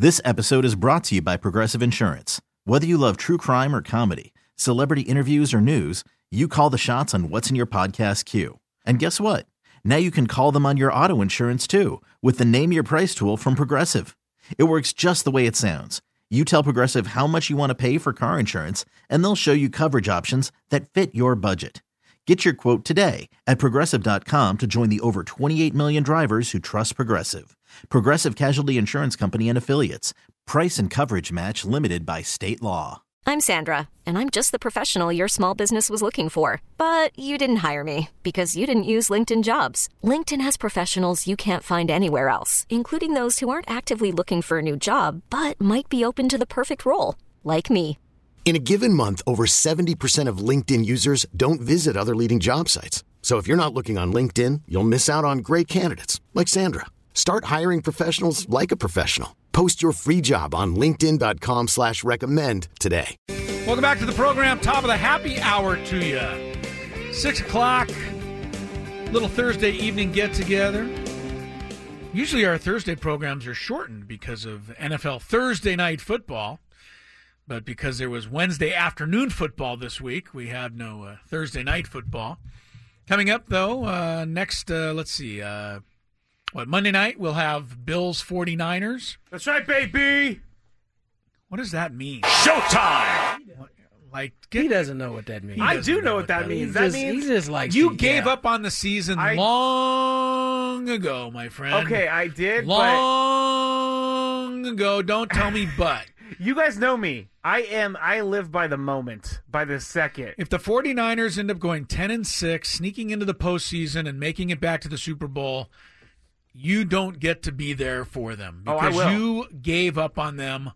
This episode is brought to you by Progressive Insurance. Whether you love true crime or comedy, celebrity interviews or news, you call the shots on what's in your podcast queue. And guess what? Now you can call them on your auto insurance too with the Name Your Price tool from Progressive. It works just the way it sounds. You tell Progressive how much you want to pay for car insurance, and they'll show you coverage options that fit your budget. Get your quote today at Progressive.com to join the over 28 million drivers who trust Progressive. Progressive Casualty Insurance Company and Affiliates. Price and coverage match limited by state law. I'm Sandra, and I'm just the professional your small business was looking for. But you didn't hire me because you didn't use LinkedIn Jobs. LinkedIn has professionals you can't find anywhere else, including those who aren't actively looking for a new job, but might be open to the perfect role, like me. In a given month, over 70% of LinkedIn users don't visit other leading job sites. So if you're not looking on LinkedIn, you'll miss out on great candidates like Sandra. Start hiring professionals like a professional. Post your free job on linkedin.com/recommend today. Welcome back to the program. Top of the happy hour to you. 6 o'clock, little Thursday evening get-together. Usually our Thursday programs are shortened because of NFL Thursday night football. But because there was Wednesday afternoon football this week, we have no Thursday night football. Coming up, though, next, Monday night we'll have Bills 49ers. That's right, baby. What does that mean? Showtime. He doesn't know what that means. I do know what that means. He just likes you gave up on the season long ago, my friend. Okay, I did. Long ago. Don't tell me but. You guys know me. I live by the moment, by the second. If the 49ers end up going 10-6, sneaking into the postseason and making it back to the Super Bowl, you don't get to be there for them because you gave up on them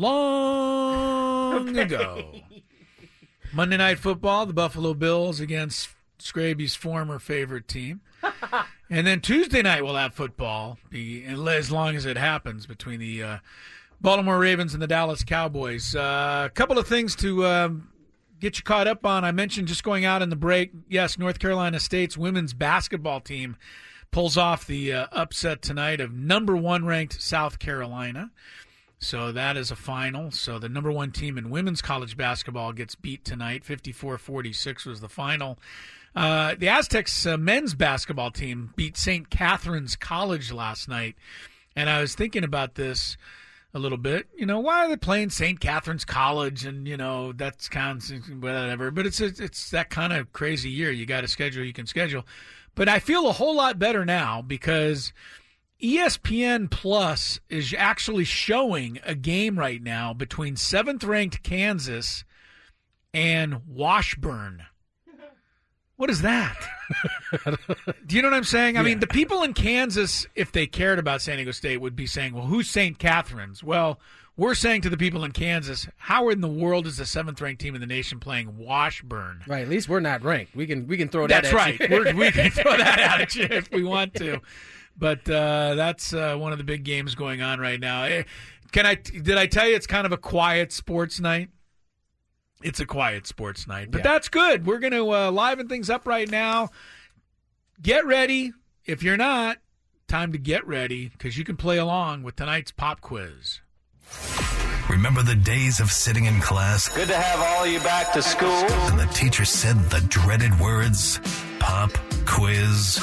long ago. Monday Night Football, the Buffalo Bills against Scraby's former favorite team. And then Tuesday night we'll have football, as long as it happens, between the Baltimore Ravens and the Dallas Cowboys. A couple of things to get you caught up on. I mentioned just going out in the break. Yes, North Carolina State's women's basketball team pulls off the upset tonight of number 1 ranked South Carolina. So that is a final. So the number 1 team in women's college basketball gets beat tonight. 54-46 was the final. The Aztecs men's basketball team beat St. Catherine's College last night. And I was thinking about this a little bit. Why are they playing St. Catherine's College? And, that's kind of whatever. But it's that kind of crazy year. You got a schedule you can schedule. But I feel a whole lot better now because ESPN Plus is actually showing a game right now between 7th-ranked Kansas and Washburn. What is that? Do you know what I'm saying? I mean, the people in Kansas, if they cared about San Diego State, would be saying, well, who's St. Catherine's? Well, we're saying to the people in Kansas, how in the world is the 7th-ranked team in the nation playing Washburn? Right, at least we're not ranked. We can throw that at you. That's right. We can throw that at you if we want to. But that's one of the big games going on right now. Did I tell you it's kind of a quiet sports night? It's a quiet sports night, but that's good. We're going to liven things up right now. Get ready. If you're not, time to get ready because you can play along with tonight's pop quiz. Remember the days of sitting in class? Good to have all of you back to school. And the teacher said the dreaded words, pop quiz.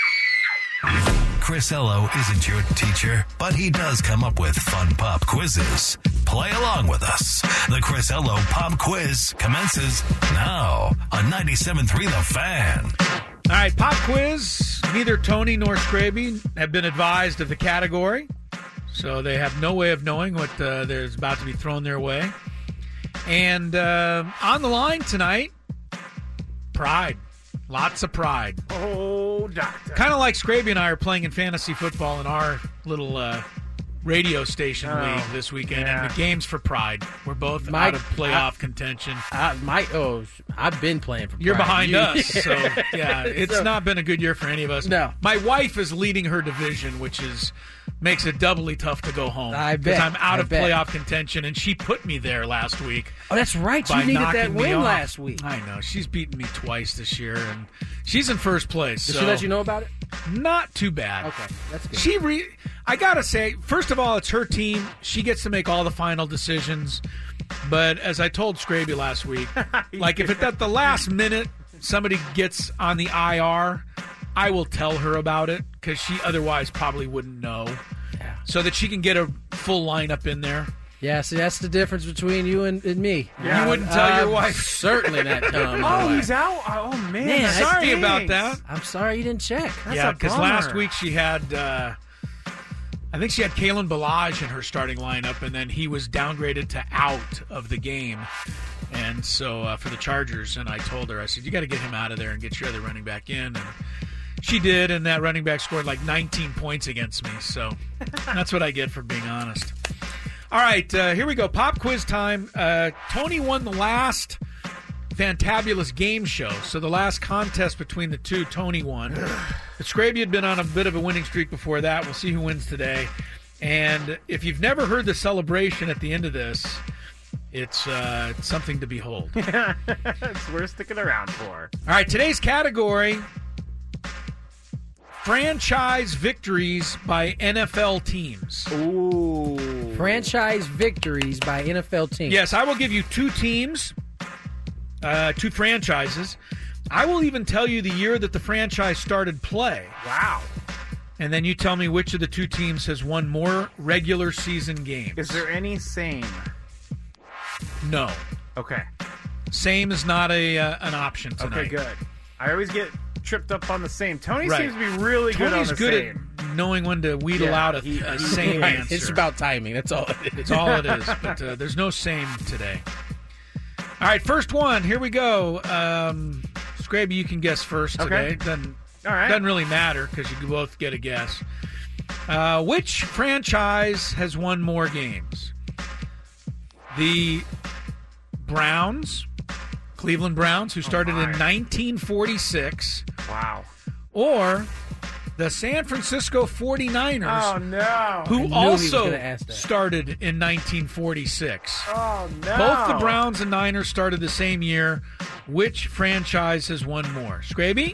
Chris Ello isn't your teacher, but he does come up with fun pop quizzes. Play along with us. The Chris Ello Pop Quiz commences now on 97.3 The Fan. All right, pop quiz. Neither Tony nor Scraby have been advised of the category, so they have no way of knowing what there's about to be thrown their way. And on the line tonight, pride. Lots of pride. Oh, doctor. Kind of like Scraby and I are playing in fantasy football in our little radio station league this weekend. Yeah. And the game's for pride. We're both out of playoff contention. I've been playing for pride. You're behind us. So, yeah, it's not been a good year for any of us. No. My wife is leading her division, which makes it doubly tough to go home. I bet. Because I'm out of playoff contention, and she put me there last week. Oh, that's right. You needed that win last week. I know. She's beaten me twice this year, and she's in first place. Did she let you know about it? Not too bad. Okay, that's good. I got to say, first of all, it's her team. She gets to make all the final decisions. But as I told Scraby last week, like if at the last minute somebody gets on the IR, I will tell her about it because she otherwise probably wouldn't know. Yeah. So that she can get a full lineup in there. Yeah, see, that's the difference between you and me. Yeah. You wouldn't tell your wife? Certainly not telling my wife. He's out? Oh, man. Sorry about that. I'm sorry you didn't check. Yeah, because last week she had, I think she had Kalen Ballage in her starting lineup, and then he was downgraded to out of the game. And so for the Chargers, and I told her, I said, you got to get him out of there and get your other running back in. And she did, and that running back scored like 19 points against me. So that's what I get for being honest. All right, here we go. Pop quiz time. Tony won the last Fantabulous game show. So the last contest between the two, Tony won. But Scraby had been on a bit of a winning streak before that. We'll see who wins today. And if you've never heard the celebration at the end of this, it's something to behold. It's worth sticking around for. All right, today's category, franchise victories by NFL teams. Ooh. Franchise victories by NFL teams. Yes, I will give you two teams, two franchises. I will even tell you the year that the franchise started play. Wow. And then you tell me which of the two teams has won more regular season games. Is there any same? No. Okay. Same is not an option tonight. Okay, good. I always get tripped up on the same. Tony Right. seems to be really good on the same. At knowing when to wheedle out a same answer. It's about timing. That's all it is. It's all it is. But there's no same today. All right, first one. Here we go. Scraby, you can guess first today. Okay. All right. Doesn't really matter because you can both get a guess. Which franchise has won more games? The Browns, Cleveland Browns, who started in 1946. Wow. Or the San Francisco 49ers. Oh, no. Who also started in 1946. Oh, no. Both the Browns and Niners started the same year. Which franchise has won more? Scraby?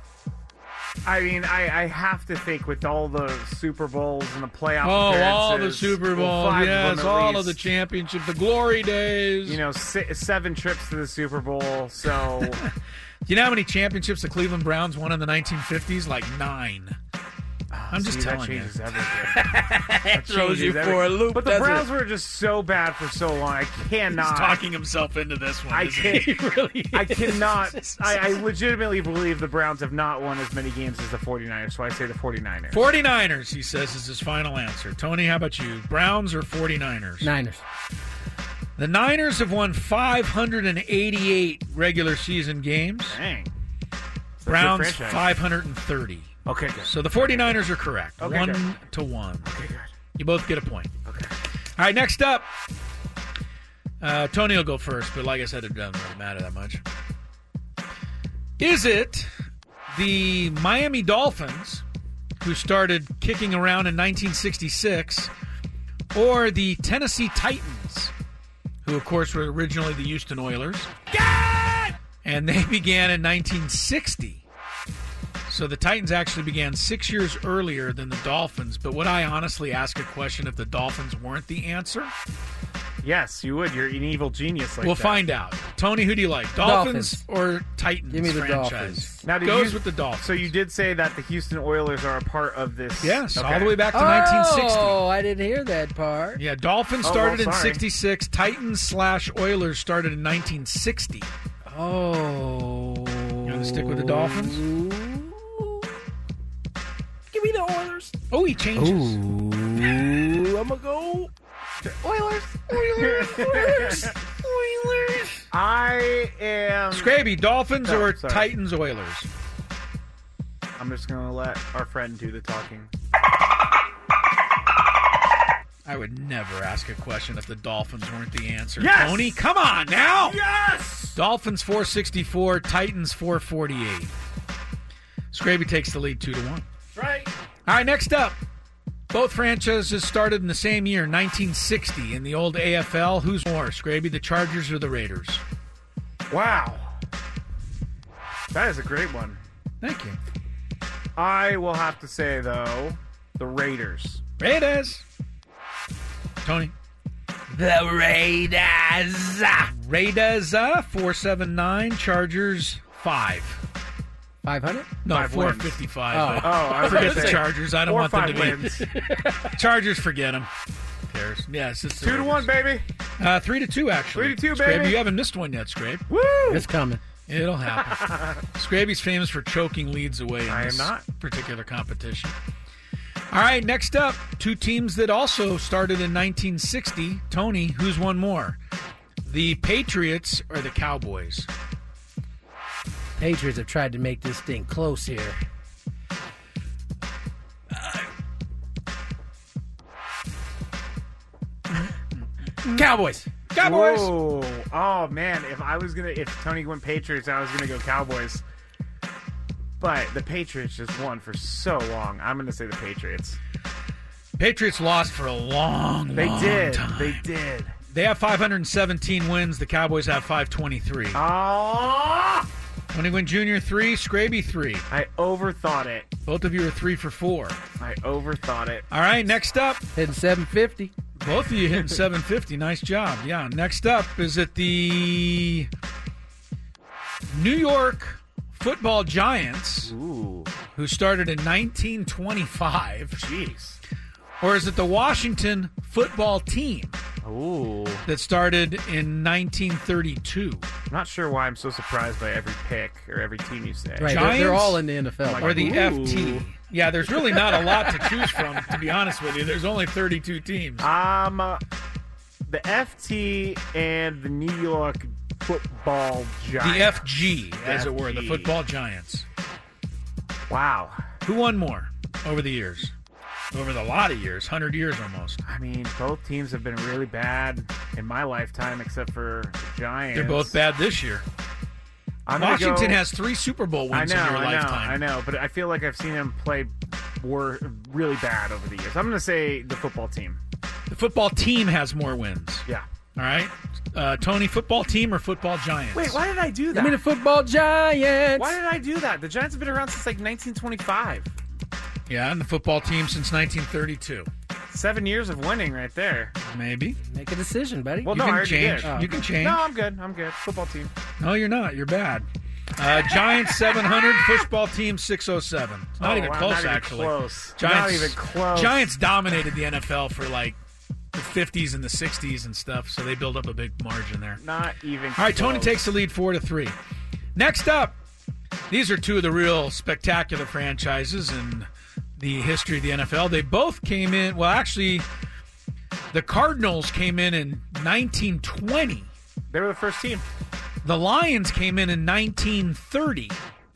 I mean, I have to think with all the Super Bowls and the playoff all appearances. the Super Bowls, yes, all of the championships, the glory days. 7 trips to the Super Bowl, so... Do you know how many championships the Cleveland Browns won in the 1950s? Like 9. I'm just telling that changes you. Everything. That throws you for a loop. But the Browns were just so bad for so long. I cannot. He's talking himself into this one. I can't. Really I cannot. I legitimately believe the Browns have not won as many games as the 49ers, so I say the 49ers. 49ers, he says, is his final answer. Tony, how about you? Browns or 49ers? Niners. The Niners have won 588 regular season games. Dang. Browns 530. Okay, good. So the 49ers are correct. Okay, 1-1. Okay, good. You both get a point. Okay. All right, next up. Tony will go first, but like I said, it doesn't really matter that much. Is it the Miami Dolphins, who started kicking around in 1966, or the Tennessee Titans, who, of course, were originally the Houston Oilers? And they began in 1960. So the Titans actually began 6 years earlier than the Dolphins. But would I honestly ask a question if the Dolphins weren't the answer? Yes, you would. You're an evil genius like We'll that. find out. Tony, who do you like? Dolphins or Titans? Give me the franchise? Dolphins. Now, Goes with the Dolphins. So you did say that the Houston Oilers are a part of this. Yes, Okay. all the way back to 1960. Oh, I didn't hear that part. Yeah, Dolphins started in sorry. 66. Titans/Oilers started in 1960. Oh. You want to stick with the Dolphins? Give me the Oilers. Oh, he changes. Ooh, I'm going to go Oilers. Oilers. I am. Scraby, Dolphins Oh, or sorry. Titans Oilers? I'm just going to let our friend do the talking. I would never ask a question if the Dolphins weren't the answer. Yes! Tony, come on now. Yes! Dolphins 464, Titans 448. Scraby takes the lead 2-1. Right. All right, next up. Both franchises started in the same year, 1960, in the old AFL. Who's more, Scraby, the Chargers or the Raiders? Wow. That is a great one. Thank you. I will have to say, though, the Raiders. Raiders. Tony. The Raiders. Raiders, 479. Chargers, 5. 500? No, 5 455. Oh. I was Forget gonna the say, Chargers. I don't 4 or want them 5 to be. wins. Chargers, forget them. Who cares? Yes, it's the 2-1, Raiders. baby. 3-2, actually. 3-2, Scrape, baby. you haven't missed one yet, Scrape. Woo! It's coming. It'll happen. Scraby's famous for choking leads away in I am this not. particular competition. All right, next up, 2 teams that also started in 1960. Tony, who's won more? The Patriots or the Cowboys? Patriots have tried to make this thing close here. Cowboys. Cowboys. Whoa. Oh, man. If Tony went Patriots, I was going to go Cowboys. But the Patriots just won for so long. I'm going to say the Patriots. Patriots lost for a long They did. time. They did. They have 517 wins. The Cowboys have 523. Oh! Tony Gwynn Jr., 3. Scraby, 3. I overthought it. Both of you are 3 for 4. I overthought it. All right, next up. Hitting 750. Both of you hitting 750. Nice job. Yeah, next up is it the New York Football Giants, Ooh. who started in 1925, Jeez. or is it the Washington Football Team Ooh. that started in 1932? I'm not sure why I'm so surprised by every pick or every team you say. Right, Giants? they're all in the NFL. Or the Ooh. FT? Yeah, there's really not a lot to choose from, to be honest with you. There's only 32 teams. The FT and the New York Football The Giants. FG, as it were, the FG. Football Giants. Wow. Who won more over the years? Over the lot of years, 100 years almost. I mean, both teams have been really bad in my lifetime, except for the Giants. They're both bad this year. I'm gonna Washington go- has 3 Super Bowl wins in your lifetime. I know, but I feel like I've seen them play really bad over the years. I'm going to say the football team. The football team has more wins. Yeah. All right? Tony, football team or football Giants? Wait, why did I do that? I mean, the football Giants. Why did I do that? The Giants have been around since like 1925. Yeah, and the football team since 1932. 7 years of winning right there. Maybe. Make a decision, buddy. Well, You no, can I already change. did. You can change. No, I'm good. Football team. No, you're not. You're bad. Giants 700, football team 607. It's not Oh, even wow, close, not even actually. close. Giants, Not even close. Giants dominated the NFL for like the 50s and the 60s and stuff, so they build up a big margin there. Not even All right, Tony close. takes the lead 4-3. Next up, these are 2 of the real spectacular franchises in the history of the NFL. They both came in, well, actually, the Cardinals came in 1920. They were the first team. The Lions came in 1930.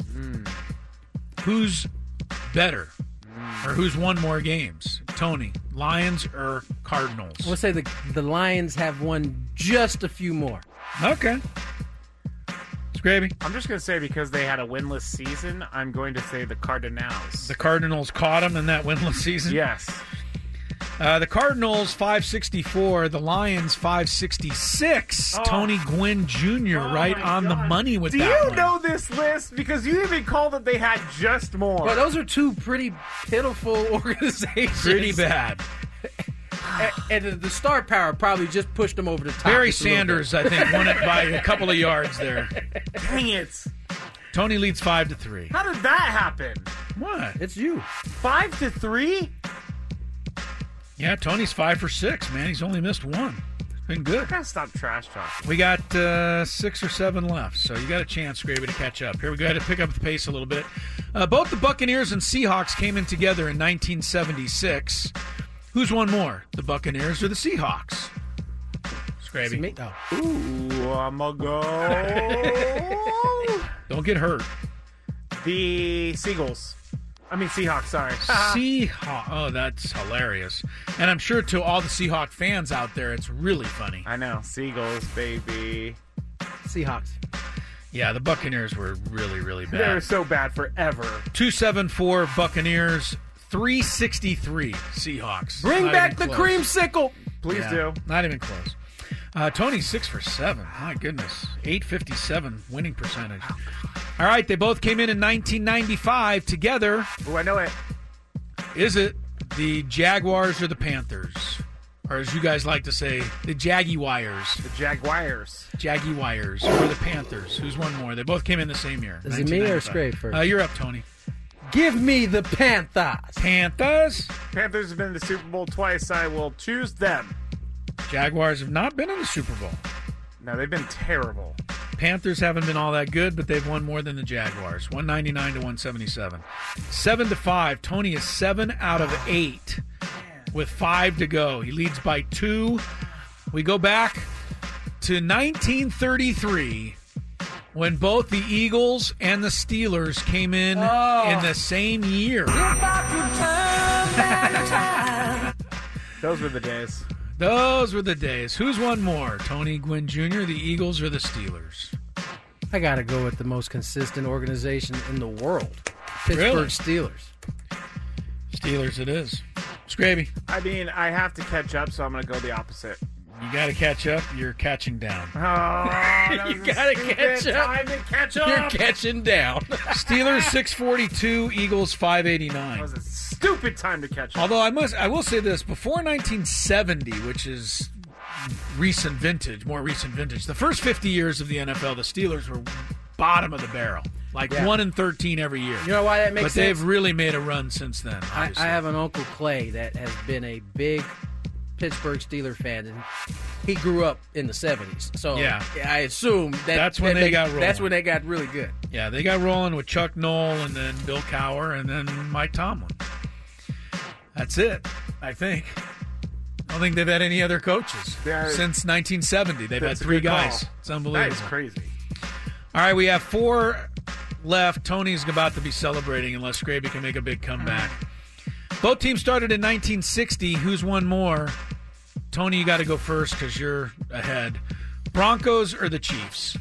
Who's better? Or who's won more games? Tony, Lions or Cardinals? We'll say the Lions have won just a few more. Okay. Scraby? I'm just going to say because they had a winless season, I'm going to say the Cardinals. The Cardinals caught them in that winless season? Yes. The Cardinals 564, the Lions 566. Oh. Tony Gwynn Jr. right my on the God. money with Do that you one. know this list? Because you even called that they had just more. Well, those are 2 pretty pitiful organizations. Pretty bad. And the star power probably just pushed them over the top. Barry just a little Sanders, bit. I think, won it by a couple of yards there. Dang it. Tony leads 5-3. How did that happen? What? It's you. 5-3? Yeah, Tony's 5 for 6, man. He's only missed 1. It's been I good. gotta stop trash talking. We got 6 or 7 left, so you got a chance, Gravy, to catch up. Here we go to pick up the pace a little bit. Both the Buccaneers and Seahawks came in together in 1976. Who's won more, the Buccaneers or the Seahawks? Scraby. Me- oh. Ooh, I'm gonna go. Don't get hurt. The Seahawks, sorry. Seahawks. Oh, that's hilarious. And I'm sure to all the Seahawk fans out there, it's really funny. I know. Seagulls, baby. Seahawks. Yeah, the Buccaneers were really, really They were bad. so bad forever. 274 Buccaneers, 363 Seahawks. Bring Not back even the close. creamsicle. Please Yeah, do. Not even close. Tony's 6 for 7. My goodness. 857 winning percentage. All right, they both came in 1995 together. Ooh, I know it. Is it The Jaguars or the Panthers? Or as you guys like to say, the Jaguars. The Jaguars. Jaguars or the Panthers. Who's one more? They both came in the same year. Is it me or Scrape first? You're up, Tony. Give me the Panthers. Panthers? Panthers have been in the Super Bowl twice. I will choose them. Jaguars have not been in the Super Bowl. No, they've been terrible. Panthers haven't been all that good, but they've won more than the Jaguars. 199 to 177. 7-5. Tony is 7 out of 8 with 5 to go. He leads by 2. We go back to 1933 when both the Eagles and the Steelers came in the same year. Those were the days. Those were the days. Who's won more, Tony Gwynn Jr., the Eagles or the Steelers? I got to go with the most consistent organization in the world, Pittsburgh Steelers. Steelers it is. Scraby. I mean, I have to catch up, so I'm going to go the opposite. You got to catch up. You're catching down. Oh, you got to catch up. Time to catch up. You're catching down. Steelers 642, Eagles 589. That was a stupid time to catch up. Although I will say this, before 1970, which is more recent vintage, the first 50 years of the NFL, the Steelers were bottom of the barrel. 1 in 13 every year. You know why that makes sense? But they've really made a run since then, obviously. I have an Uncle Clay that has been a big Pittsburgh Steelers fan, and he grew up in the 70s. So I assume that's when they got rolling. That's when they got really good. Yeah, they got rolling with Chuck Noll and then Bill Cowher and then Mike Tomlin. That's it, I think. I don't think they've had any other coaches since 1970. They've had 3 guys. Call. It's unbelievable. That is crazy. All right, we have 4 left. Tony's about to be celebrating unless Scraby can make a big comeback. Both teams started in 1960. Who's won more? Tony, you got to go first because you're ahead. Broncos or the Chiefs?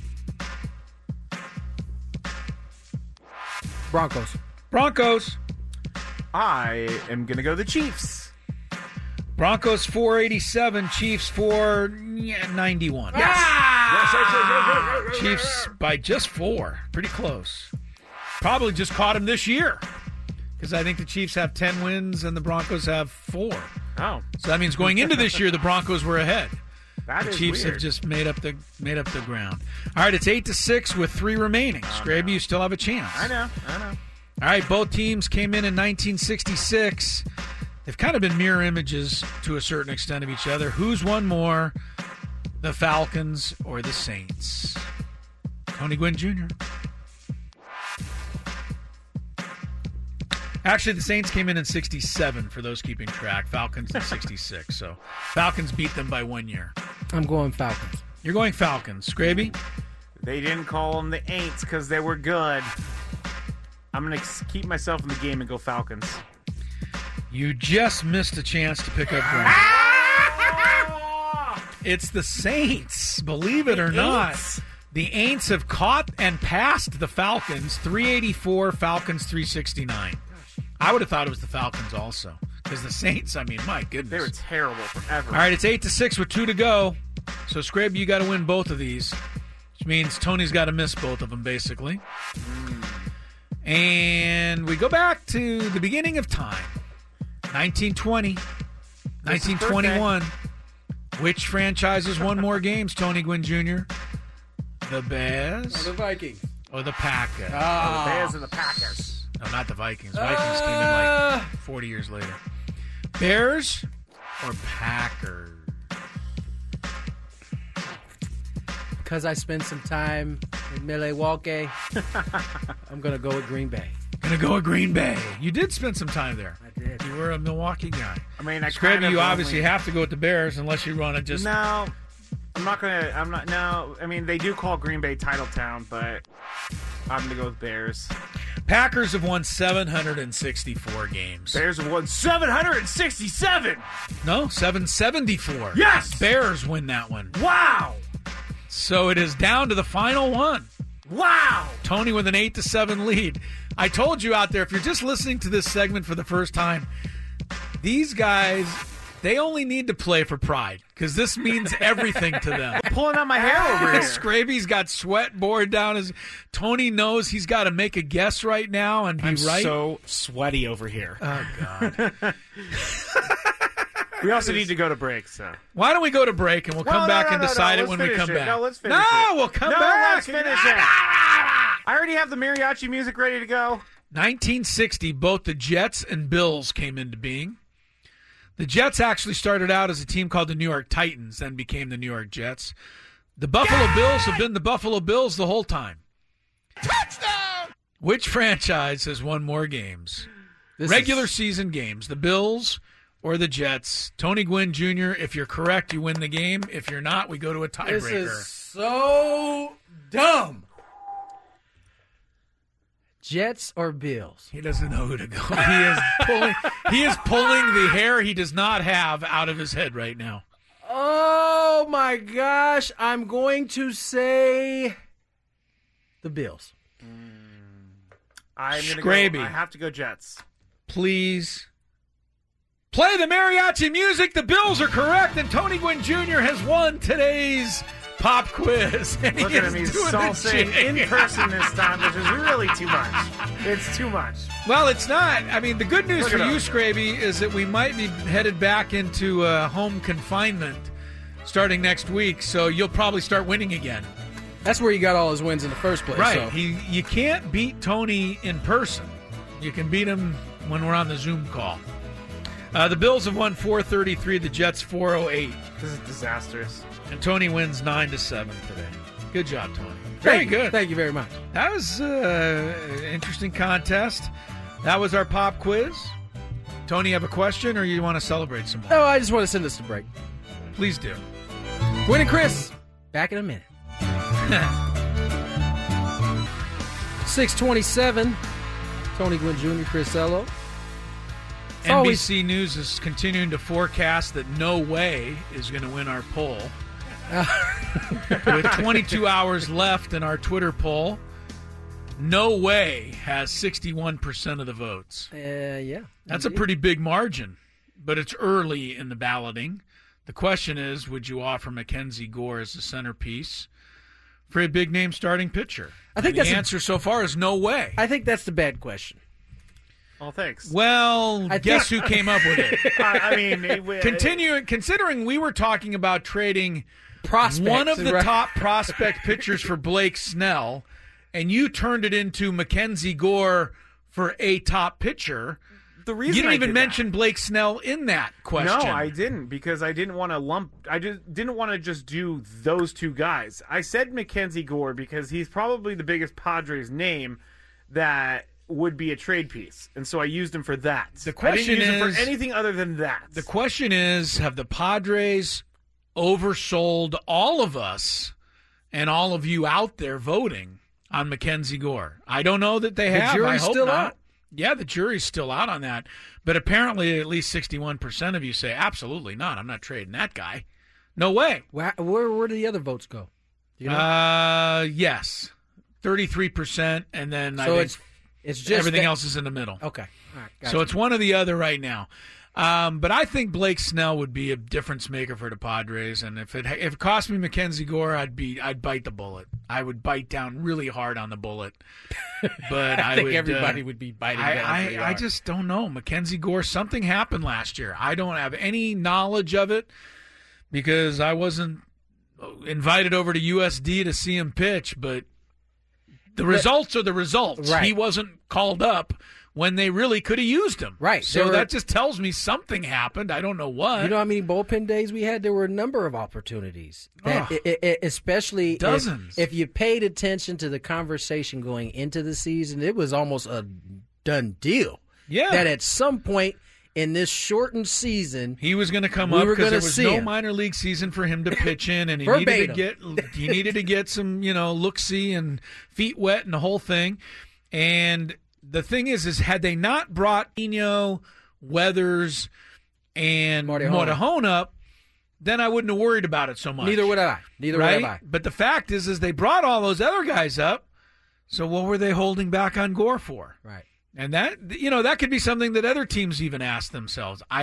Broncos. I am going to go the Chiefs. Broncos 487, Chiefs 491. Yes. Chiefs by just 4. Pretty close. Probably just caught him this year because I think the Chiefs have 10 wins and the Broncos have 4. Oh. So that means going into this year, the Broncos were ahead. The Chiefs weird. have just made up the ground. All right, it's 8-6 with 3 remaining. Scraby, you still have a chance. I know. All right, both teams came in 1966. They've kind of been mirror images to a certain extent of each other. Who's won more, the Falcons or the Saints? Tony Gwynn Jr. Actually, the Saints came in 67 for those keeping track. Falcons in 66. So Falcons beat them by 1 year. I'm going Falcons. You're going Falcons. Scraby? They didn't call them the Aints because they were good. I'm going to keep myself in the game and go Falcons. You just missed a chance to pick up ground. It's the Saints, believe it or not. The Aints have caught and passed the Falcons, 384, Falcons 369. I would have thought it was the Falcons also, because the Saints, I mean, my goodness. They were terrible forever. All right, it's 8-6 with 2 to go. So, Scrabe, you got to win both of these, which means Tony's got to miss both of them, basically. And we go back to the beginning of time, 1920, 1921. Which franchises won more games, Tony Gwynn Jr.? The Bears? Or the Vikings? Or the Packers? The Bears and the Packers. No, not the Vikings. Vikings came in like 40 years later. Bears or Packers? Because I spent some time in Milwaukee, I'm going to go with Green Bay. Going to go with Green Bay. You did spend some time there. I did. You were a Milwaukee guy. I mean, Scraby, you obviously have to go with the Bears unless you want to just... No, I'm not going to... No, I mean, they do call Green Bay Title Town, but I'm going to go with Bears. Packers have won 764 games. Bears have won 767! No, 774. Yes! Bears win that one. Wow! So it is down to the final one. Wow! Tony with an 8-7 lead. I told you out there, if you're just listening to this segment for the first time, these guys They only need to play for pride because this means everything to them. I'm pulling out my hair over here. Scraby's got sweat bored down his. Tony knows he's got to make a guess right now and be I'm right. So sweaty over here. Oh God. We also need to go to break. So why don't we go to break and we'll come back and decide it when we come back? No, let's finish it. No, we'll come back. Let's finish it. I already have the mariachi music ready to go. 1960, both the Jets and Bills came into being. The Jets actually started out as a team called the New York Titans, then became the New York Jets. The Buffalo Bills have been the Buffalo Bills the whole time. Touchdown! Which franchise has won more games? Regular season games, the Bills or the Jets? Tony Gwynn Jr., if you're correct, you win the game. If you're not, we go to a tiebreaker. This is so dumb. Jets or Bills? He doesn't know who to go. He is pulling the hair he does not have out of his head right now. Oh my gosh! I'm going to say the Bills. I'm gonna Scraby. I have to go Jets. Please play the mariachi music. The Bills are correct, and Tony Gwynn Jr. has won today's pop quiz. And Look at him, he's salsing in person this time, which is really too much. It's too much. Well, it's not. I mean, the good news for you, Scraby, is that we might be headed back into home confinement starting next week, so you'll probably start winning again. That's where he got all his wins in the first place. Right. So. You can't beat Tony in person. You can beat him when we're on the Zoom call. The Bills have won 433, the Jets 408. This is disastrous. And Tony wins 9-7 today. Good job, Tony. Very good. Thank you very much. That was an interesting contest. That was our pop quiz. Tony, you have a question, or you want to celebrate some more? No, I just want to send us to break. Please do. Gwynn and Chris, back in a minute. 6:27. Tony Gwynn Jr., Chris Ello. NBC News is continuing to forecast that No Way is going to win our poll. With 22 hours left in our Twitter poll, No Way has 61% of the votes. Yeah. That's a pretty big margin, but it's early in the balloting. The question is, would you offer Mackenzie Gore as the centerpiece for a big-name starting pitcher? I think the answer so far is no way. I think that's the bad question. Oh, thanks. Well, guess who came up with it? I mean, considering we were talking about trading prospects, one of the top prospect pitchers for Blake Snell, and you turned it into Mackenzie Gore for a top pitcher. The reason you didn't even mention Blake Snell in that question. No, I didn't, because I didn't want to I just didn't want to just do those two guys. I said Mackenzie Gore because he's probably the biggest Padres name that would be a trade piece, and so I used him for that. The question I didn't use him is for anything other than that. The question is, have the Padres oversold all of us and all of you out there voting on Mackenzie Gore? I don't know that they have. The jury's I hope still not. out. Yeah, the jury's still out on that. But apparently at least 61% of you say, absolutely not. I'm not trading that guy. No way. Where do the other votes go? Do you know? Yes. 33%, and then so it's just everything else is in the middle. Okay. All right, gotcha. So it's one or the other right now. But I think Blake Snell would be a difference maker for the Padres, and if it cost me Mackenzie Gore, I'd bite the bullet. I would bite down really hard on the bullet. But I think everybody would be biting down pretty hard. I just don't know. Mackenzie Gore, something happened last year. I don't have any knowledge of it because I wasn't invited over to USD to see him pitch, but the results are the results. Right. He wasn't called up when they really could have used him. Right. So that just tells me something happened. I don't know what. You know how many bullpen days we had? There were a number of opportunities. Especially dozens. If you paid attention to the conversation going into the season, it was almost a done deal. Yeah. That at some point in this shortened season, he was going to come up because there was no minor league season for him to pitch in, and he needed to get some, look-see and feet wet and the whole thing. And the thing is had they not brought Eno, Weathers, and Morejon up, then I wouldn't have worried about it so much. Neither would I. Would I. But the fact is they brought all those other guys up, so what were they holding back on Gore for? Right. And that could be something that other teams even ask themselves. I don't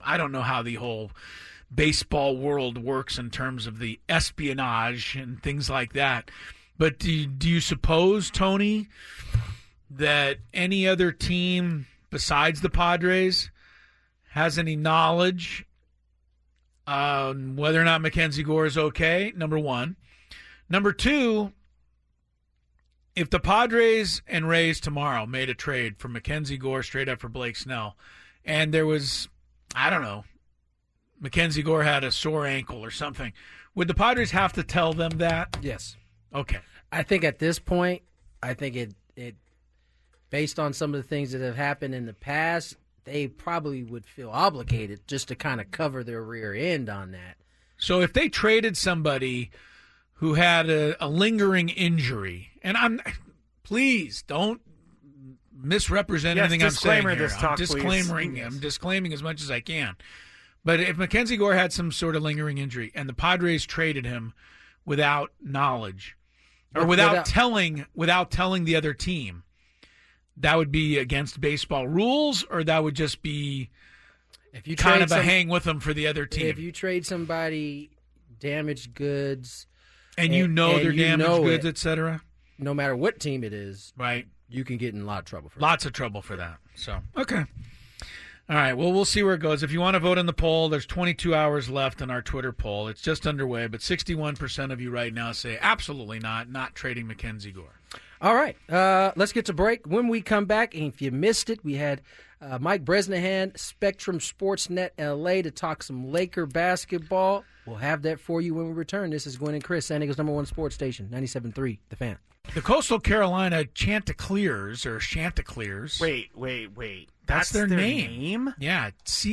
I don't know how the whole baseball world works in terms of the espionage and things like that. But do you suppose, Tony, that any other team besides the Padres has any knowledge on whether or not Mackenzie Gore is okay? Number one. Number two, if the Padres and Rays tomorrow made a trade for Mackenzie Gore straight up for Blake Snell, and there was, I don't know, Mackenzie Gore had a sore ankle or something, would the Padres have to tell them that? Yes. Okay. I think at this point, it based on some of the things that have happened in the past, they probably would feel obligated just to kind of cover their rear end on that. So if they traded somebody who had a lingering injury, and please don't misrepresent anything I'm saying here. I'm disclaiming as much as I can. But if Mackenzie Gore had some sort of lingering injury and the Padres traded him without knowledge or without telling the other team, that would be against baseball rules, or that would just be if you kind of a hang with them for the other team. If you trade somebody damaged goods, and you know they're damaged goods, etc., no matter what team it is, right, you can get in a lot of trouble for Lots of trouble for that. So, okay. All right, well, we'll see where it goes. If you want to vote in the poll, there's 22 hours left in our Twitter poll. It's just underway, but 61% of you right now say absolutely not trading Mackenzie Gore. All right, let's get to break. When we come back, and if you missed it, we had Mike Bresnahan, Spectrum Sportsnet LA, to talk some Laker basketball. We'll have that for you when we return. This is Gwen and Chris, San Diego's #1 sports station, 97.3 The Fan. The Coastal Carolina Chanticleers, or Chanticleers. Wait. That's their name? Yeah,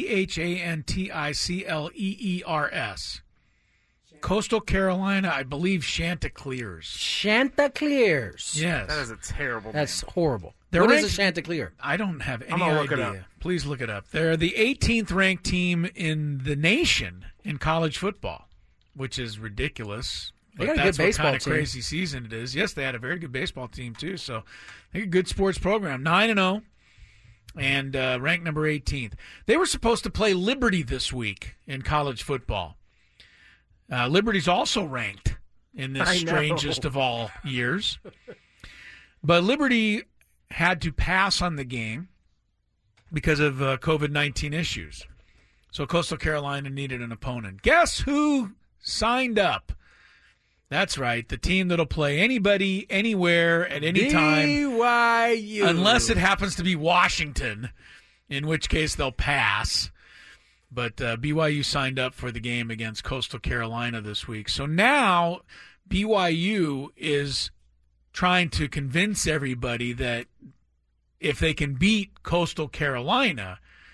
Chanticleers. Coastal Carolina, I believe Chanticleers. Chanticleers. Yes. That is a terrible name. That's horrible. What is a Chanticleer? I don't have any idea. Please look it up. They're the 18th ranked team in the nation in college football, which is ridiculous. They got a good baseball what kind of team. Crazy season it is. Yes, they had a very good baseball team too. So they're a good sports program. 9-0. And ranked number 18th. They were supposed to play Liberty this week in college football. Liberty's also ranked in this strangest of all years. But Liberty had to pass on the game because of COVID-19 issues. So Coastal Carolina needed an opponent. Guess who signed up? That's right, the team that'll play anybody, anywhere, at any time. BYU. Unless it happens to be Washington, in which case they'll pass. But BYU signed up for the game against Coastal Carolina this week. So now BYU is trying to convince everybody that if they can beat Coastal Carolina,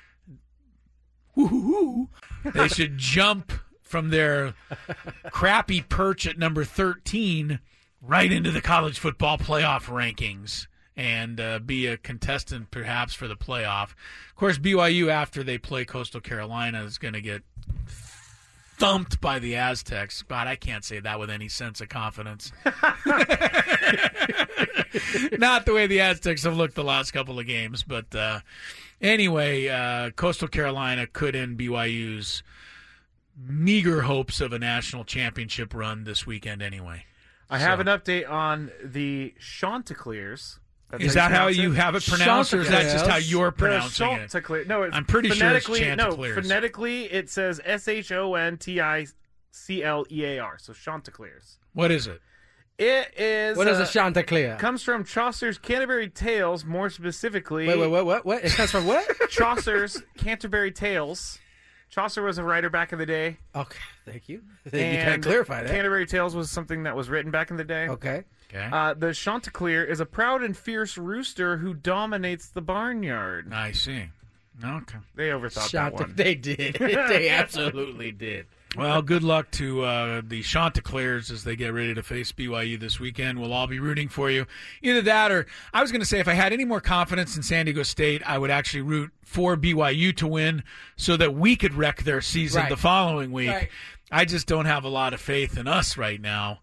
they should jump from their crappy perch at number 13 right into the college football playoff rankings and be a contestant perhaps for the playoff. Of course, BYU, after they play Coastal Carolina, is going to get thumped by the Aztecs. God, I can't say that with any sense of confidence. Not the way the Aztecs have looked the last couple of games. But anyway, Coastal Carolina could end BYU's meager hopes of a national championship run this weekend anyway. I have an update on the Chanticleers. Is that how you have it pronounced, or is that just how you're pronouncing it? No, I'm pretty sure it's Chanticleers. No, phonetically it says Shonticleer. So Chanticleers. What is it? It is. What is a Chanticleer? Comes from Chaucer's Canterbury Tales, more specifically. Wait, what? It comes from what? Chaucer's Canterbury Tales. Chaucer was a writer back in the day. Okay, thank you. You kind of clarify that. Canterbury Tales was something that was written back in the day. Okay. The Chanticleer is a proud and fierce rooster who dominates the barnyard. I see. Okay. They overthought that one. They did. They absolutely did. Well, good luck to the Chanticleers as they get ready to face BYU this weekend. We'll all be rooting for you. Either that or, I was going to say, if I had any more confidence in San Diego State, I would actually root for BYU to win so that we could wreck their season the following week. Right. I just don't have a lot of faith in us right now.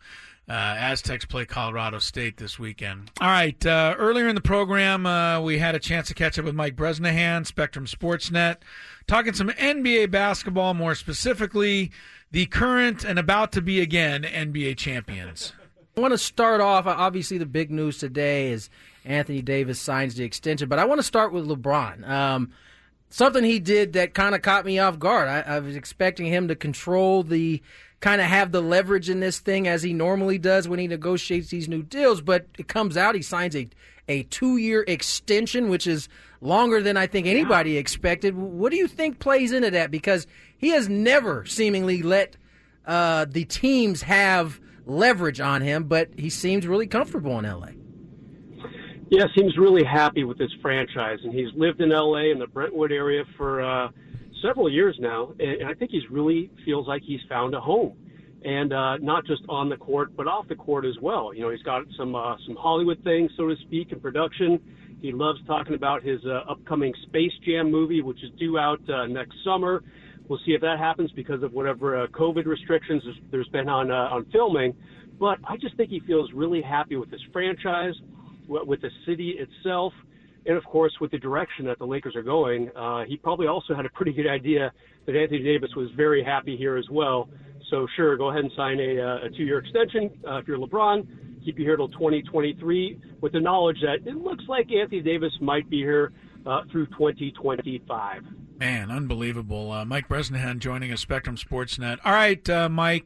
Aztecs play Colorado State this weekend. All right, earlier in the program, we had a chance to catch up with Mike Bresnahan, Spectrum Sportsnet, talking some NBA basketball, more specifically the current and about to be again NBA champions. I want to start off, obviously the big news today is Anthony Davis signs the extension, but I want to start with LeBron. Something he did that kind of caught me off guard. I was expecting him to control kind of have the leverage in this thing as he normally does when he negotiates these new deals, but it comes out he signs a 2-year extension, which is longer than I think anybody expected. What do you think plays into that? Because he has never seemingly let the teams have leverage on him, but he seems really comfortable in L.A. Yeah, seems really happy with this franchise, and he's lived in L.A. in the Brentwood area for several years now, and I think he's really feels like he's found a home, and not just on the court, but off the court as well. You know, he's got some Hollywood things, so to speak, in production. He loves talking about his upcoming Space Jam movie, which is due out next summer. We'll see if that happens because of whatever COVID restrictions there's been on filming. But I just think he feels really happy with this franchise, with the city itself, and, of course, with the direction that the Lakers are going. He probably also had a pretty good idea that Anthony Davis was very happy here as well. So, sure, go ahead and sign a 2-year extension if you're LeBron. Keep you here till 2023 with the knowledge that it looks like Anthony Davis might be here through 2025. Man, unbelievable. Mike Bresnahan joining us, Spectrum Sportsnet. All right, Mike,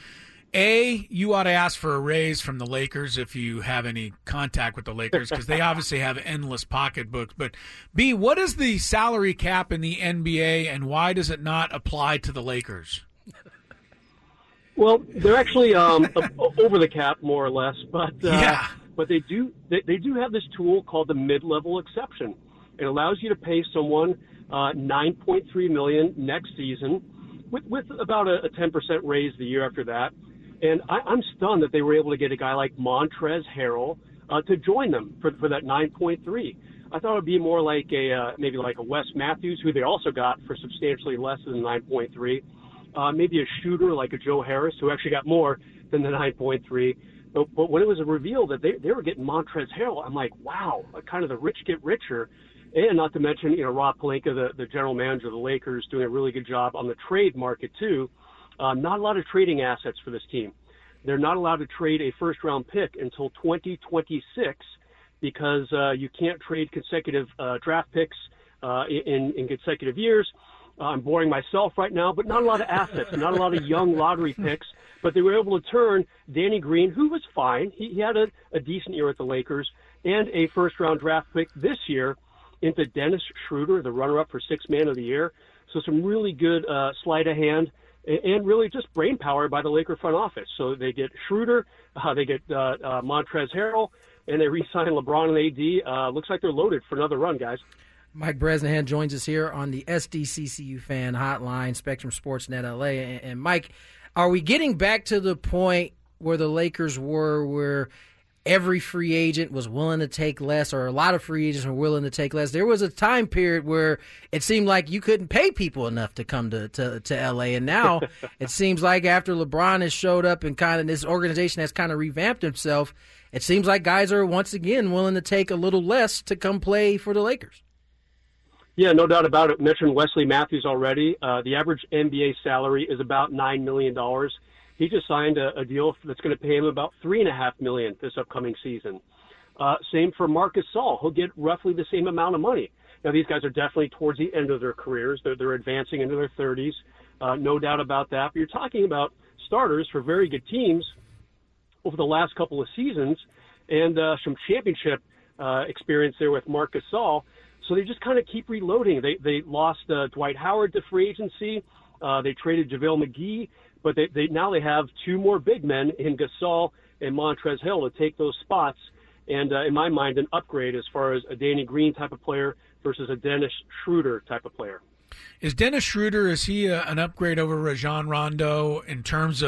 you ought to ask for a raise from the Lakers if you have any contact with the Lakers, because they obviously have endless pocketbooks. But B, what is the salary cap in the NBA, and why does it not apply to the Lakers? Well, they're actually over the cap, more or less, but they do have this tool called the mid-level exception. It allows you to pay someone $9.3 million next season, with about a 10% raise the year after that. And I'm stunned that they were able to get a guy like Montrezl Harrell to join them for that 9.3. I thought it would be more like maybe like a Wes Matthews, who they also got for substantially less than 9.3. Maybe a shooter like a Joe Harris, who actually got more than the 9.3. But when it was a reveal that they were getting Montrezl Harrell, I'm like, wow, kind of the rich get richer. And not to mention, Rob Pelinka, the general manager of the Lakers, doing a really good job on the trade market too. Not a lot of trading assets for this team. They're not allowed to trade a first-round pick until 2026 because you can't trade consecutive draft picks in consecutive years. I'm boring myself right now, but not a lot of assets, not a lot of young lottery picks. But they were able to turn Danny Green, who was fine. He had a decent year at the Lakers, and a first-round draft pick this year into Dennis Schroeder, the runner-up for Sixth Man of the Year. So some really good sleight of hand and really just brain power by the Laker front office. So they get Schroeder, they get Montrezl Harrell, and they re-sign LeBron and AD. Looks like they're loaded for another run, guys. Mike Bresnahan joins us here on the SDCCU Fan Hotline, Spectrum Sportsnet LA. And Mike, are we getting back to the point where the Lakers were, where every free agent was willing to take less, or a lot of free agents were willing to take less? There was a time period where it seemed like you couldn't pay people enough to come to L.A., and now it seems like after LeBron has showed up and kind of this organization has kind of revamped himself, it seems like guys are once again willing to take a little less to come play for the Lakers. Yeah, no doubt about it. Mentioned Wesley Matthews already. The average NBA salary is about $9 million. He just signed a deal that's going to pay him about $3.5 million this upcoming season. Same for Marc Gasol. He'll get roughly the same amount of money. Now, these guys are definitely towards the end of their careers. They're advancing into their 30s, no doubt about that. But you're talking about starters for very good teams over the last couple of seasons, and some championship experience there with Marc Gasol. So they just kind of keep reloading. They lost Dwight Howard to free agency. They traded JaVale McGee. But now they have two more big men in Gasol and Montrezl Harrell to take those spots. And in my mind, an upgrade as far as a Danny Green type of player versus a Dennis Schroeder type of player. Is Dennis Schroeder, is he an upgrade over Rajon Rondo in terms of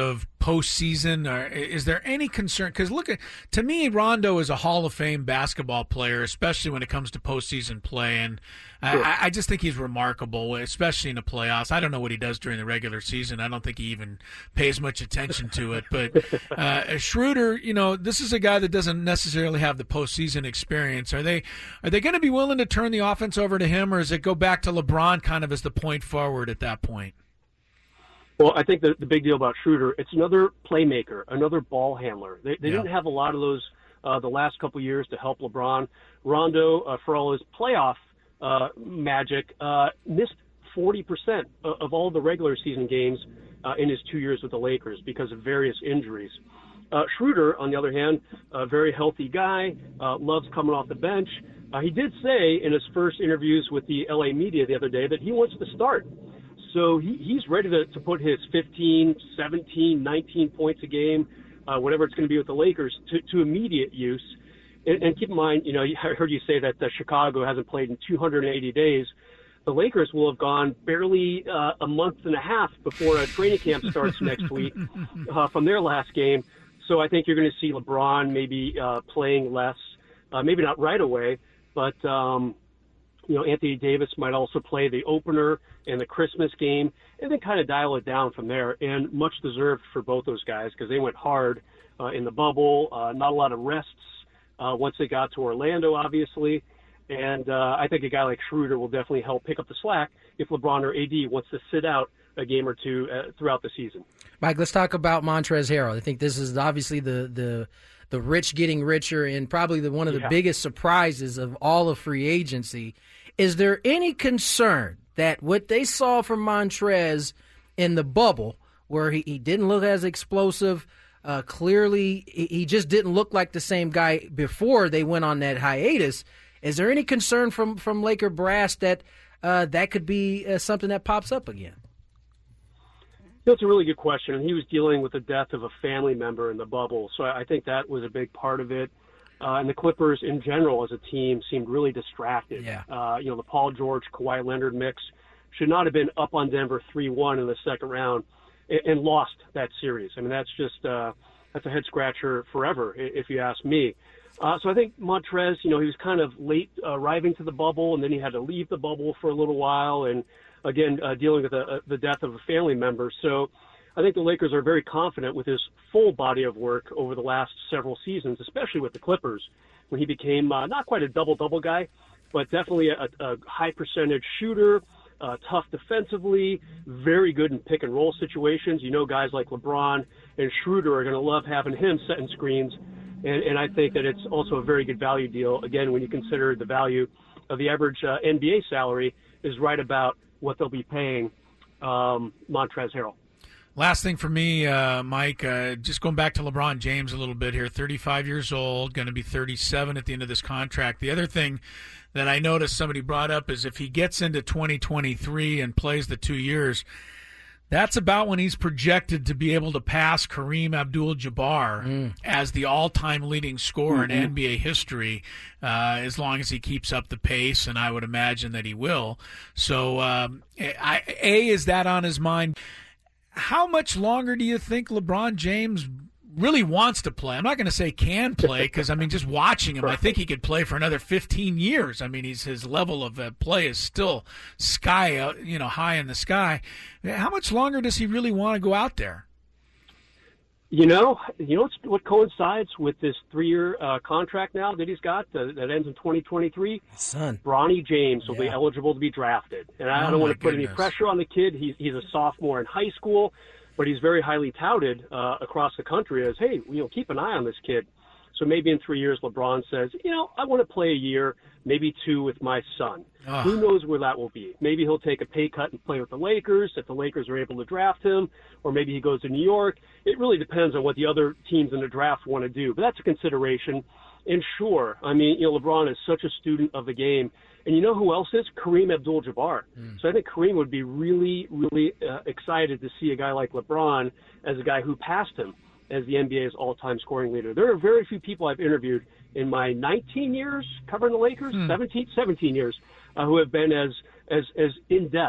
postseason? Or is there any concern? Because to me, Rondo is a Hall of Fame basketball player, especially when it comes to postseason play. And sure. I just think he's remarkable, especially in the playoffs. I don't know what he does during the regular season. I don't think he even pays much attention to it. But Schroeder, this is a guy that doesn't necessarily have the postseason experience. Are they going to be willing to turn the offense over to him, or does it go back to LeBron kind of as the point forward at that point? Well, I think the big deal about Schroeder, it's another playmaker, another ball handler. They didn't have a lot of those the last couple of years to help LeBron. Rondo, for all his playoff magic, missed 40% of all the regular season games in his 2 years with the Lakers because of various injuries. Schroeder, on the other hand, a very healthy guy, loves coming off the bench. He did say in his first interviews with the LA media the other day that he wants to start. So he's ready to put his 15, 17, 19 points a game, whatever it's going to be with the Lakers, to immediate use. And keep in mind, I heard you say that Chicago hasn't played in 280 days. The Lakers will have gone barely a month and a half before training camp starts next week from their last game. So I think you're going to see LeBron maybe playing less, maybe not right away, but Anthony Davis might also play the opener and the Christmas game, and then kind of dial it down from there. And much deserved for both those guys because they went hard in the bubble. Not a lot of rests once they got to Orlando, obviously. And I think a guy like Schroeder will definitely help pick up the slack if LeBron or AD wants to sit out a game or two throughout the season. Mike, let's talk about Montrezl Harrell. I think this is obviously the rich getting richer and probably one of the biggest surprises of all of free agency. Is there any concern that what they saw from Montrez in the bubble, where he didn't look as explosive, clearly he just didn't look like the same guy before they went on that hiatus, is there any concern from Laker brass that that could be something that pops up again? That's a really good question. And he was dealing with the death of a family member in the bubble, so I think that was a big part of it. And the Clippers in general as a team seemed really distracted. Yeah. The Paul George, Kawhi Leonard mix should not have been up on Denver 3-1 in the second round and lost that series. I mean, that's just that's a head scratcher forever, if you ask me. So I think Montrez, he was kind of late arriving to the bubble, and then he had to leave the bubble for a little while, and again dealing with the death of a family member. So I think the Lakers are very confident with his full body of work over the last several seasons, especially with the Clippers, when he became not quite a double-double guy, but definitely a high-percentage shooter, tough defensively, very good in pick-and-roll situations. Guys like LeBron and Schroeder are going to love having him setting screens, and I think that it's also a very good value deal, again, when you consider the value of the average NBA salary is right about what they'll be paying Montrezl Harrell. Last thing for me, Mike, just going back to LeBron James a little bit here, 35 years old, going to be 37 at the end of this contract. The other thing that I noticed somebody brought up is if he gets into 2023 and plays the 2 years, that's about when he's projected to be able to pass Kareem Abdul-Jabbar as the all-time leading scorer in NBA history, as long as he keeps up the pace, and I would imagine that he will. So, is that on his mind? How much longer do you think LeBron James really wants to play? I'm not going to say can play because, just watching him, I think he could play for another 15 years. His level of play is still high in the sky. How much longer does he really want to go out there? What coincides with this 3-year contract now that he's got that ends in 2023? Son. Bronny James will be eligible to be drafted. And I don't want to put any pressure on the kid. He's a sophomore in high school, but he's very highly touted across the country as, hey, keep an eye on this kid. So maybe in 3 years, LeBron says, I want to play a year, maybe 2 with my son. Who knows where that will be? Maybe he'll take a pay cut and play with the Lakers if the Lakers are able to draft him, or maybe he goes to New York. It really depends on what the other teams in the draft want to do. But that's a consideration. And sure, LeBron is such a student of the game. And you know who else is? Kareem Abdul-Jabbar. So I think Kareem would be really, really excited to see a guy like LeBron as a guy who passed him as the NBA's all-time scoring leader. There are very few people I've interviewed in my 19 years covering the Lakers, 17 years, who have been as in-depth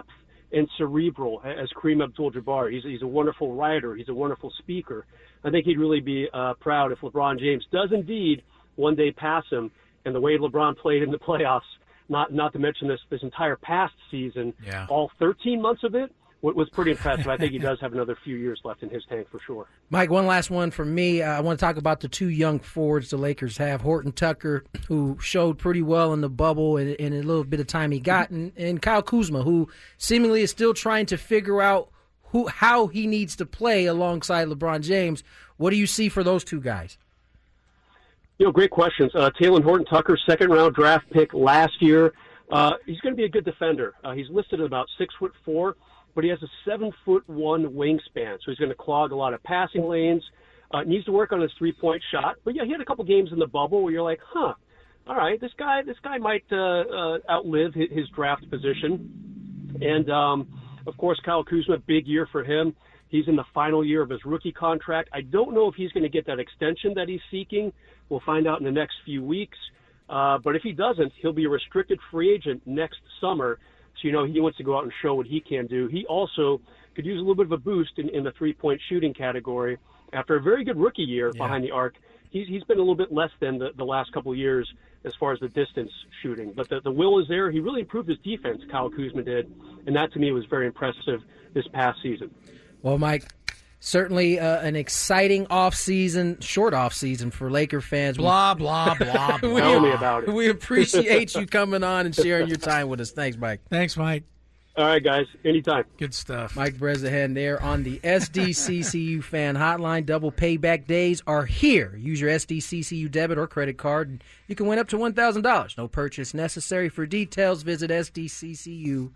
and cerebral as Kareem Abdul-Jabbar. He's a wonderful writer. He's a wonderful speaker. I think he'd really be proud if LeBron James does indeed one day pass him. And the way LeBron played in the playoffs, not to mention this entire past season, all 13 months of it, was pretty impressive. I think he does have another few years left in his tank for sure. Mike, one last one from me. I want to talk about the two young forwards the Lakers have. Horton Tucker, who showed pretty well in the bubble in a little bit of time he got, and Kyle Kuzma, who seemingly is still trying to figure out how he needs to play alongside LeBron James. What do you see for those two guys? Great questions. Talen Horton-Tucker, second-round draft pick last year. He's going to be a good defender. He's listed at about 6'4", but he has a 7'1" wingspan, so he's going to clog a lot of passing lanes. Needs to work on his three-point shot. But yeah, he had a couple games in the bubble where you're like, all right, this guy might outlive his draft position. And of course, Kyle Kuzma, big year for him. He's in the final year of his rookie contract. I don't know if he's going to get that extension that he's seeking. We'll find out in the next few weeks. But if he doesn't, he'll be a restricted free agent next summer. So, he wants to go out and show what he can do. He also could use a little bit of a boost in the three-point shooting category. After a very good rookie year behind the arc, he's been a little bit less than the last couple of years as far as the distance shooting. But the will is there. He really improved his defense, Kyle Kuzma did. And that, to me, was very impressive this past season. Well, Mike, certainly an exciting short off-season for Laker fans. Blah, blah, blah, blah. Tell me about it. We appreciate you coming on and sharing your time with us. Thanks, Mike. Thanks, Mike. All right, guys. Anytime. Good stuff. Mike Bresnahan there on the SDCCU fan hotline. Double payback days are here. Use your SDCCU debit or credit card, and you can win up to $1,000. No purchase necessary. For details, visit sdccu.com.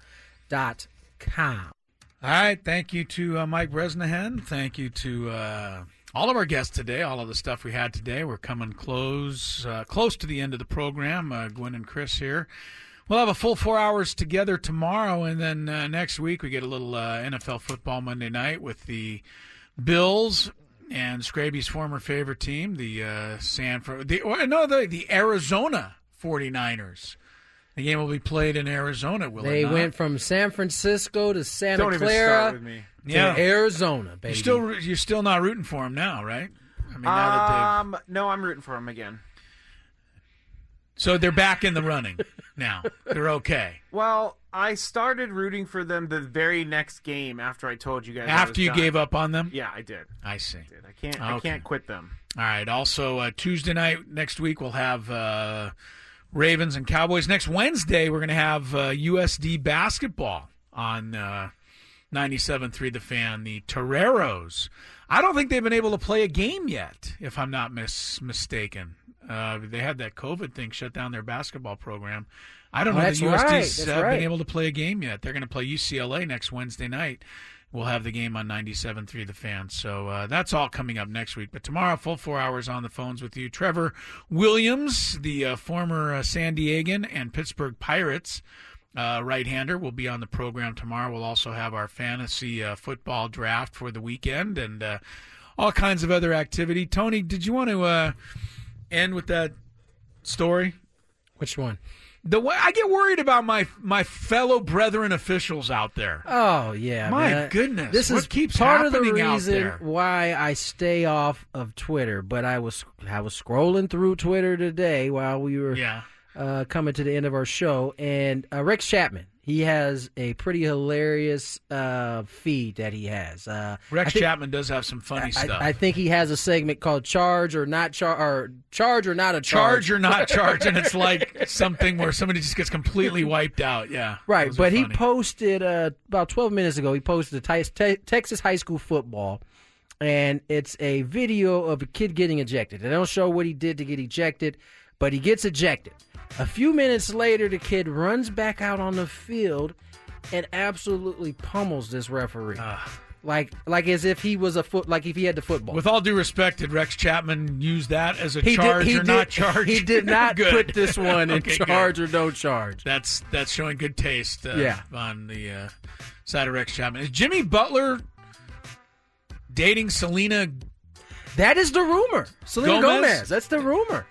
All right, thank you to Mike Bresnahan. Thank you to all of our guests today, all of the stuff we had today. We're coming close to the end of the program. Gwen and Chris here. We'll have a full 4 hours together tomorrow, and then next week we get a little NFL football Monday night with the Bills and Scraby's former favorite team, the Arizona 49ers. The game will be played in Arizona, will it not? They went from San Francisco to Santa Don't even Clara start with me. to Arizona, baby. You're still not rooting for them now, right? I mean, now that no, I'm rooting for them again. So they're back in the running now. They're okay. Well, I started rooting for them the very next game after I told you guys. After you gave up on them? Yeah, I did. I see. I can't quit them. All right. Also, Tuesday night next week we'll have Ravens and Cowboys. Next Wednesday we're going to have USD basketball on 97.3 The Fan. The Toreros. I don't think they've been able to play a game yet, if I'm not mistaken. They had that COVID thing shut down their basketball program. I don't know if the USD's been able to play a game yet. They're going to play UCLA next Wednesday night. We'll have the game on 97.3 The Fan. So that's all coming up next week. But tomorrow, full 4 hours on the phones with you. Trevor Williams, the former San Diegan and Pittsburgh Pirates right-hander, will be on the program tomorrow. We'll also have our fantasy football draft for the weekend and all kinds of other activity. Tony, did you want to end with that story? Which one? The way I get worried about my fellow brethren officials out there. Oh yeah, my goodness! This what is keeps part of the happening out reason there? why I stay off of Twitter. But I was scrolling through Twitter today while we were coming to the end of our show, and Rex Chapman. He has a pretty hilarious feed that he has. Rex Chapman does have some funny stuff. I think he has a segment called Charge or Not Charge, or Charge or Not a Charge. Charge or Not Charge, and it's like something where somebody just gets completely wiped out. Yeah. Right, but he posted about 12 minutes ago, he posted Texas high school football, and it's a video of a kid getting ejected. They don't show what he did to get ejected, but he gets ejected. A few minutes later, the kid runs back out on the field and absolutely pummels this referee, like as if he was if he had the football. With all due respect, did Rex Chapman use that as a charge or not charge? He did not put this one in charge or no charge. That's showing good taste. On the side of Rex Chapman. Is Jimmy Butler dating Selena? That is the rumor. Selena Gomez. That's the rumor.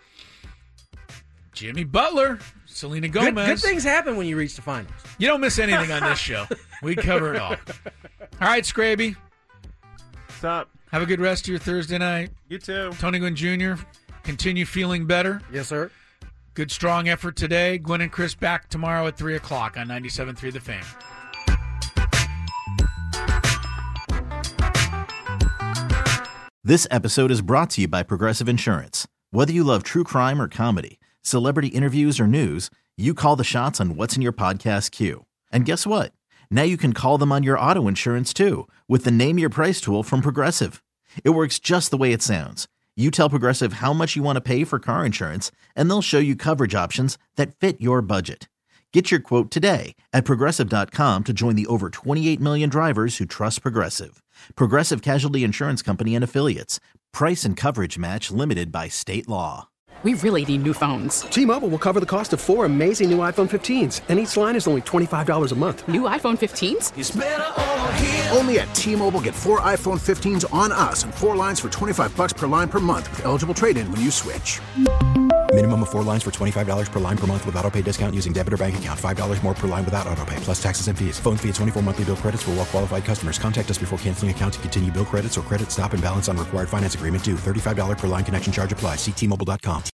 Jimmy Butler, Selena Gomez. Good things happen when you reach the finals. You don't miss anything on this show. We cover it all. All right, Scraby. What's up? Have a good rest of your Thursday night. You too. Tony Gwynn Jr., continue feeling better. Yes, sir. Good, strong effort today. Gwen and Chris back tomorrow at 3 o'clock on 97.3 The Fan. This episode is brought to you by Progressive Insurance. Whether you love true crime or comedy, celebrity interviews or news, you call the shots on what's in your podcast queue. And guess what? Now you can call them on your auto insurance too with the Name Your Price tool from Progressive. It works just the way it sounds. You tell Progressive how much you want to pay for car insurance, and they'll show you coverage options that fit your budget. Get your quote today at Progressive.com to join the over 28 million drivers who trust Progressive. Progressive Casualty Insurance Company and Affiliates. Price and coverage match limited by state law. We really need new phones. T-Mobile will cover the cost of 4 amazing new iPhone 15s, and each line is only $25 a month. New iPhone 15s? It's better over here. Only at T-Mobile, get 4 iPhone 15s on us and 4 lines for $25 per line per month with eligible trade-in when you switch. Minimum of 4 lines for $25 per line per month with autopay discount using debit or bank account. $5 more per line without autopay, plus taxes and fees. Phone fee at 24 monthly bill credits for well-qualified customers. Contact us before canceling account to continue bill credits or credit stop and balance on required finance agreement due. $35 per line connection charge applies. See T-Mobile.com.